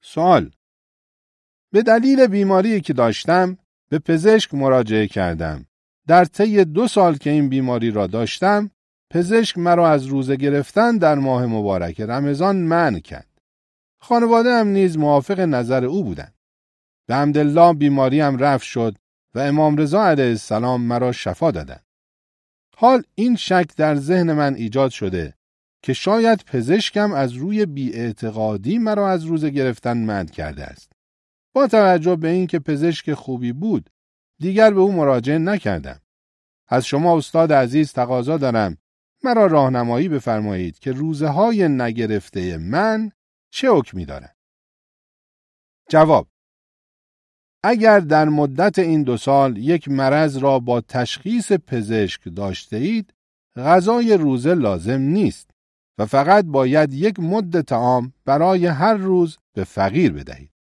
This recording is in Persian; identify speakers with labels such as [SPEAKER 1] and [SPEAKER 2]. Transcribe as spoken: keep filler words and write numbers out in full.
[SPEAKER 1] سوال: به دلیل بیماری که داشتم به پزشک مراجعه کردم. در طی دو سال که این بیماری را داشتم، پزشک مرا از روزه گرفتن در ماه مبارک رمضان منع کرد. خانواده هم نیز موافق نظر او بودند. به حمدالله بیماریم رفع شد و امام رضا علیه السلام مرا شفا دادند. حال این شک در ذهن من ایجاد شده که شاید پزشکم از روی بی‌اعتقادی مرا از روزه گرفتن منع کرده است. با توجه به اینکه پزشک خوبی بود، دیگر به او مراجعه نکردم. از شما استاد عزیز تقاضا دارم مرا راهنمایی بفرمایید که روزه های نگرفته من چه حکمی دارد؟ جواب: اگر در مدت این دو سال یک مرض را با تشخیص پزشک داشته اید، غذای روزه لازم نیست و فقط باید یک مد طعام برای هر روز به فقیر بدهید.